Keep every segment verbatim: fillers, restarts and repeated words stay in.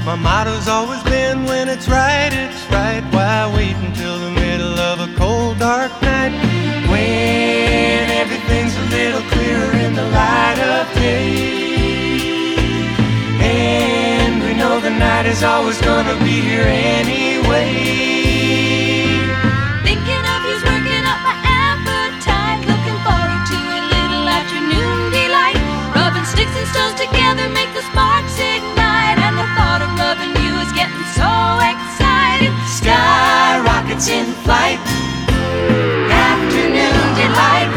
My motto's always been, when it's right, it's right. Why wait until the middle of a cold, dark night, when everything's a little clearer in the light of day? And we know the night is always gonna be here anyway. Thinking of you's working up my appetite. Looking forward to a little afternoon delight. Rubbing sticks and stones together make the sparks ignite. And the thought of loving you is getting so exciting. Sky rockets in flight, afternoon delight.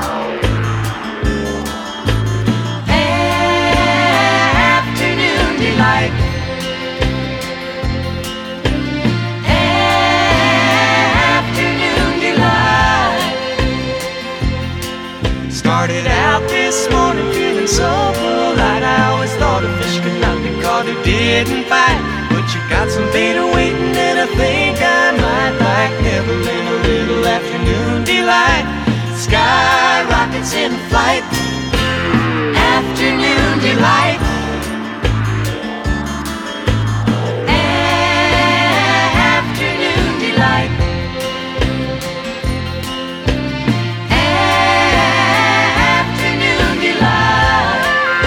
Afternoon delight. Afternoon delight. Started out this morning feeling so polite. I always thought a fish could not be caught who didn't fight. But you got some bait waiting and I think I might like Evelyn, a little afternoon delight. Sky rockets in flight, afternoon delight. Afternoon delight. Afternoon delight.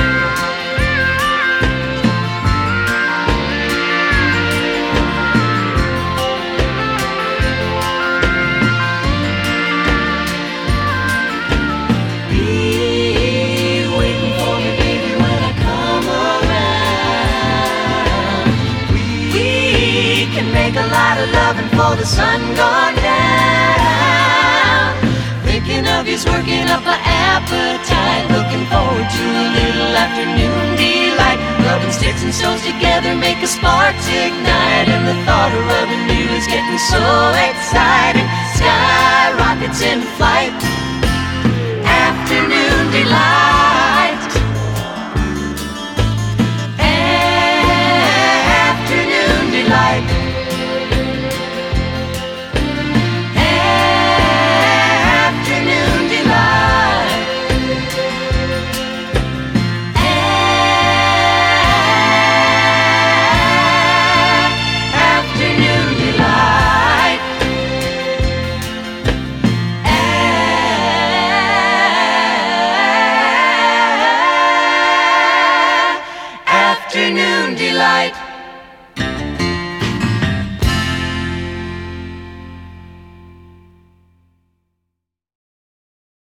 Be waiting for me, baby, when I come around. We can make a lot of loving before the sun gone down. Thinking of you's working up an appetite. Looking forward to a little afternoon delight. Rubbing sticks and stones together make a sparks ignite. And the thought of rubbing you is getting so exciting. Sky rockets in flight, afternoon delight. Afternoon delight. Afternoon delight. Afternoon delight. Afternoon delight.